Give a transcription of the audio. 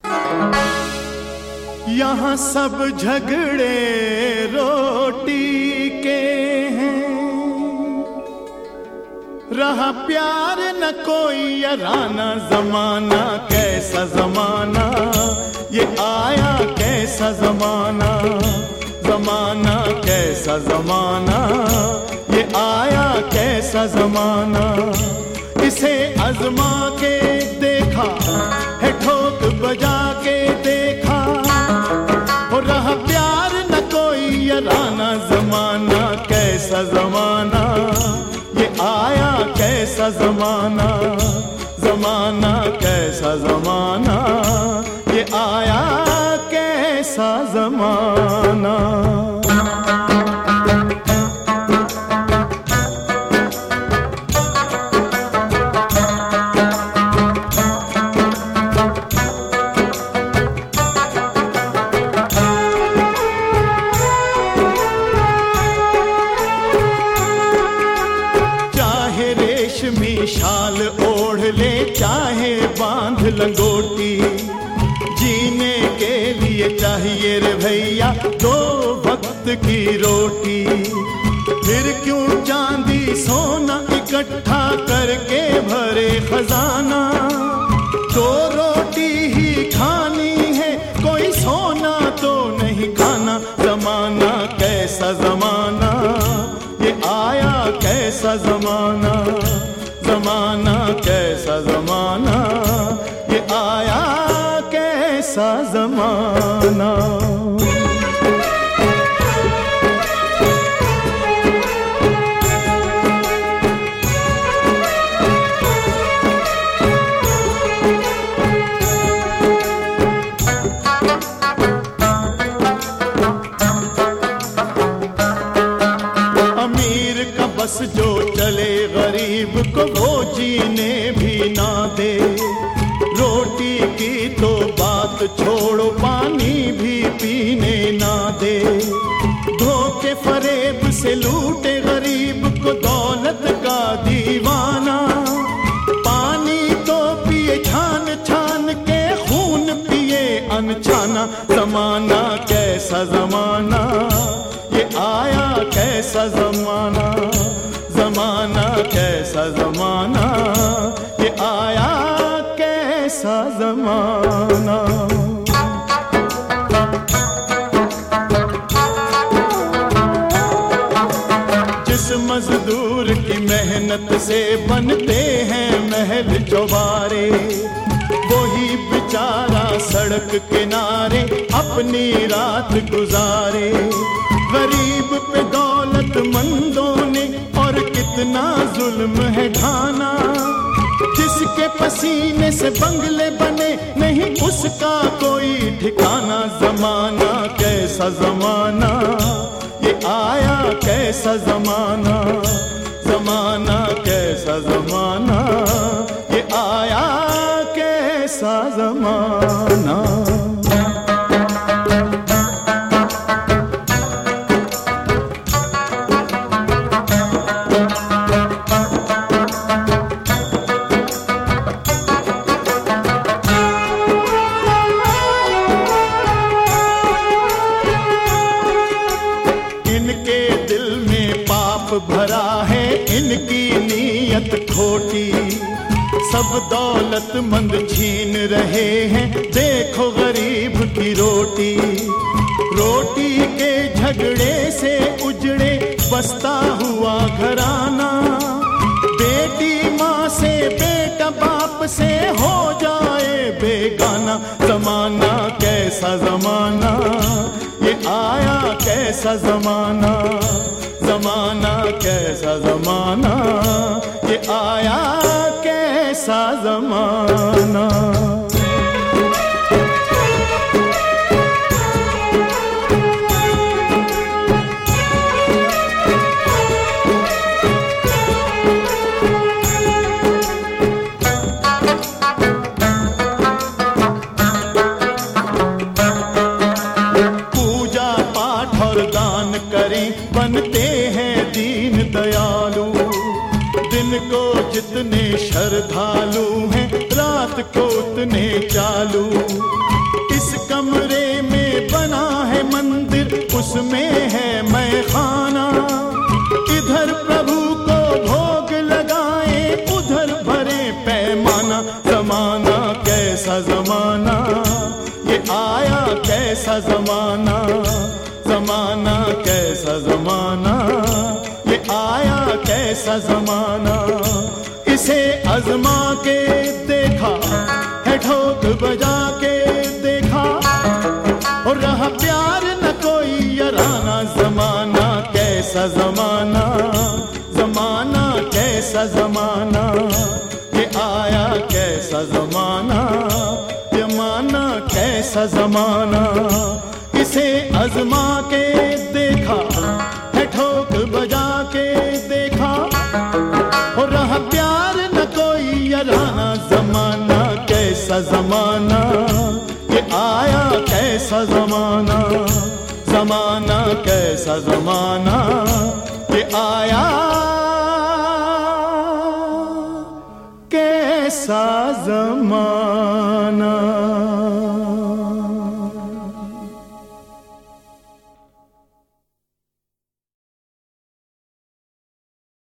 यहाँ सब झगड़े रोटी के हैं, रहा प्यार न कोई याराना। जमाना कैसा जमाना ये आया, कैसा जमाना, जमाना कैसा जमाना ये आया, कैसा जमाना। इसे आजमा के देखा है, ठोक बजा के देखा, हो रहा प्यार न कोई याराना। जमाना कैसा जमाना ये आया, कैसा जमाना, जमाना कैसा जमाना ये आया, कैसा जमाना। शाल ओढ़ ले चाहे बांध लंगोटी, जीने के लिए चाहिए रे भैया दो वक्त की रोटी। फिर क्यों चांदी सोना इकट्ठा करके भरे खजाना, तो रोटी ही खानी है, कोई सोना तो नहीं खाना। जमाना कैसा जमाना ये आया, कैसा जमाना, जमाना कैसा जमाना ये आया, कैसा जमाना। अमीर का बस जो चले, गरीब को वो जीने भी ना दे। रोटी की तो बात छोड़ो, पानी भी पीने ना दे। धोखे फरेब से लूटे गरीब को दौलत का दीवाना। पानी तो पिए छान छान के, खून पिए अनछाना। जमाना कैसा जमाना ये आया, कैसा जमाना, जमाना कैसा जमाना ये आया, कैसा जमाना। जिस मजदूर की मेहनत से बनते हैं महल चौबारे, वही बेचारा सड़क किनारे अपनी रात गुजारे। गरीब पे दौलतमंदों ने और कितना जुल्म है ढाना। जिसके पसीने से बंगले बने, नहीं उसका कोई ठिकाना। जमाना कैसा जमाना ये आया, कैसा जमाना, जमाना कैसा जमाना ये आया, कैसा जमाना। इनके दिल में पाप भरा है, इनकी नीयत खोटी। सब दौलतमंद छीन रहे हैं, देखो गरीब की रोटी। रोटी के झगड़े से उजड़े बसता हुआ घराना। बेटी माँ से, बेटा बाप से हो जाए बेगाना। जमाना कैसा जमाना ये आया, कैसा जमाना, जमाना कैसा जमाना ये आया, कैसा जमाना। बनते हैं दीन दयालु। दिन को जितने श्रद्धालु हैं, रात को उतने चालू। जमाना, ये आया कैसा जमाना, जमाना कैसा जमाना, ये आया कैसा जमाना। इसे आजमा के देखा है, ठोक बजा के देखा, और रहा प्यार न कोई याराना। जमाना कैसा जमाना, जमाना कैसा जमाना, ये आया कैसा जमाना, जमाना कैसा जमाना। इसे आजमा के देखा है, ठोक बजा के देखा, और रहा प्यार न कोई याराना। जमाना कैसा जमाना, ये आया कैसा जमाना, जमाना कैसा जमाना, ये आया कैसा जमाना।